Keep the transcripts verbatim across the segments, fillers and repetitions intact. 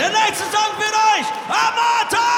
Der nächste Song für euch, Amata!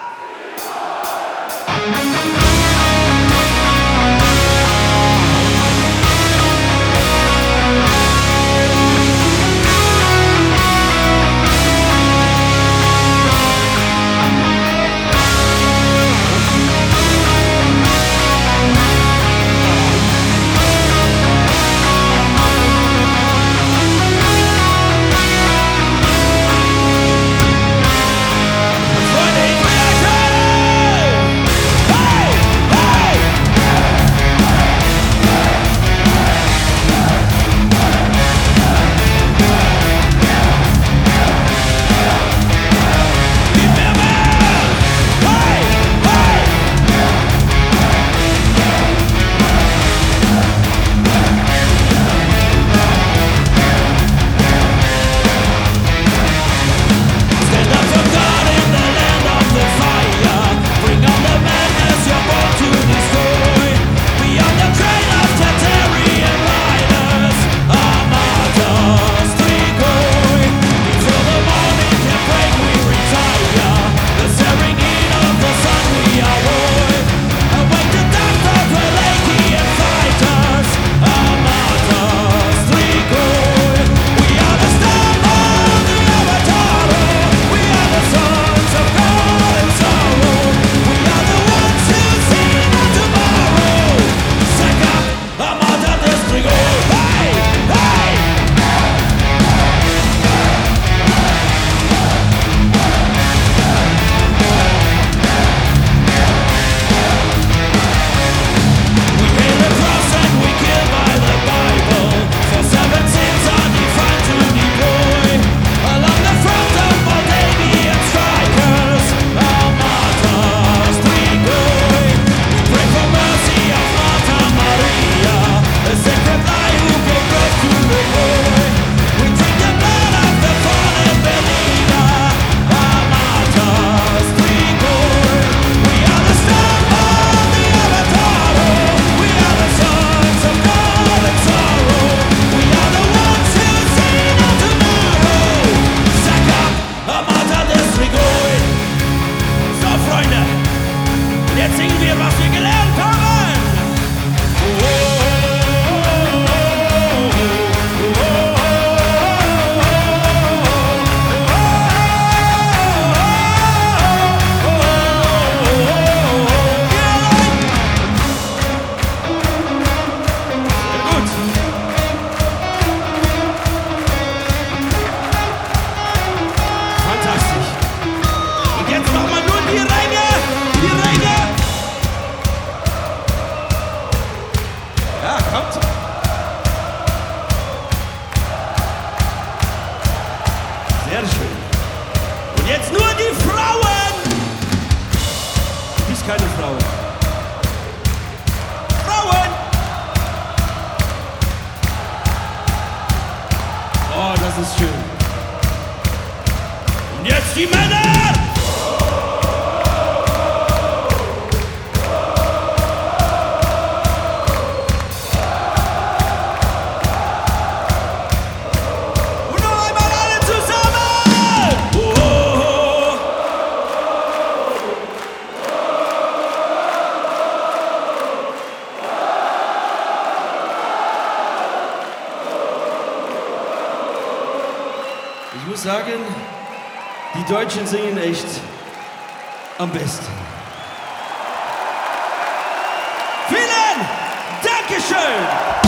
Jetzt singen wir, was wir gelernt haben! Fantastisch! Und jetzt machen wir nur die Ränge! Die Ränge! Ja, kommt. Sehr schön. Und jetzt nur die Frauen. Du bist keine Frau. Frauen. Oh, das ist schön. Und jetzt die Männer. Ich muss sagen, die Deutschen singen echt am besten. Vielen Dankeschön!